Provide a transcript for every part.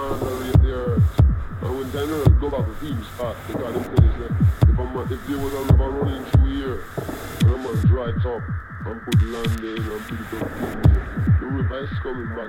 underrate the earth. And when time earth go back to team start, because them tell us that if there was a river running through here, and a man dry it up and put land in and build it up in here, the river is coming back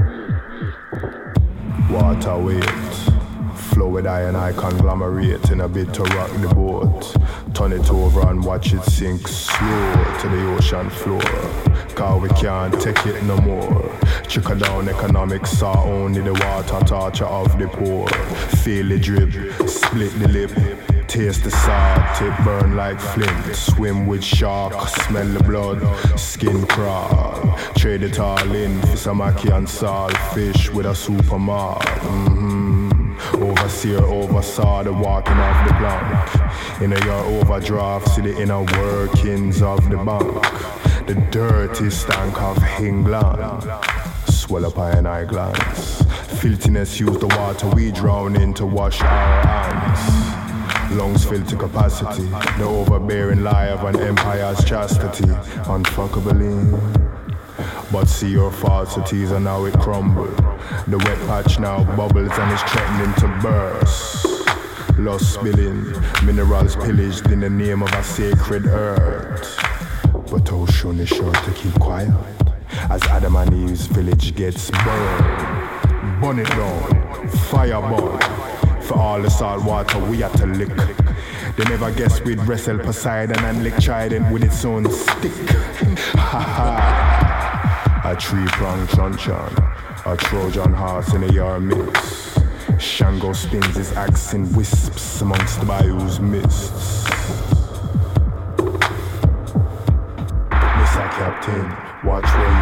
this way. Water wait, flow with I and I conglomerate in a bit to rock the boat. Turn it over and watch it sink slow to the ocean floor. Cause we can't take it no more. Trickle down economics are only the water torture of the poor. Feel the drip, split the lip, taste the salt, it burn like flint. Swim with shark, smell the blood, skin crawl. Trade it all in for some ackee and salt fish with a supermarket. Overseer oversaw the walking of the plank. In a your overdraft, see the inner workings of the bank. The dirty stank of England. Swell up an eye glance. Filthiness use the water we drown in to wash our hands. Lungs filled to capacity. The overbearing lie of an empire's chastity. Unfuckable. But see your falsities and now it crumble. The wet patch now bubbles and is threatening to burst. Lost spilling, minerals pillaged in the name of a sacred earth. But Ocean is sure to keep quiet as Adam and Eve's village gets burned. Burn it down, fireball. For all the salt water we had to lick. They never guessed we'd wrestle Poseidon and lick Trident with its own stick. Ha ha. A three-pronged truncheon, a Trojan horse in a yard mix. Shango spins his axe in wisps amongst the bayou's mists. Mr. Captain, watch where you